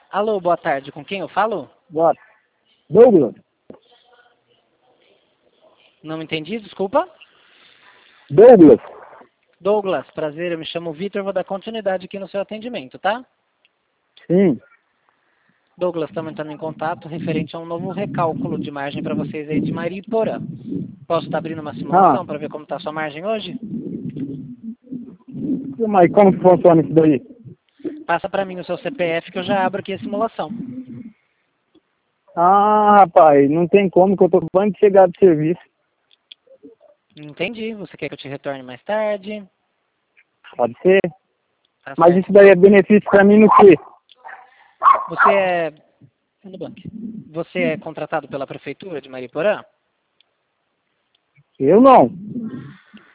Alô, boa tarde. Com quem eu falo? Boa. Douglas. Não entendi, desculpa. Douglas. Douglas, prazer, eu me chamo Vitor, vou dar continuidade aqui no seu atendimento, tá? Sim. Douglas, estamos entrando em contato referente a um novo recálculo de margem para vocês aí de Mariporã. Posso estar abrindo uma Ah, simulação para ver como está a sua margem hoje? mas como que funciona isso daí? Passa para mim o seu CPF que eu já abro aqui a simulação. Ah, rapaz, não tem como que eu tô acabando de chegar do serviço. Entendi. Você quer que eu te retorne mais tarde? Pode ser. Tá Mas certo, isso daí é então. benefício pra mim no quê? Você é... No banco. Você é contratado pela prefeitura de Mariporã? Eu não.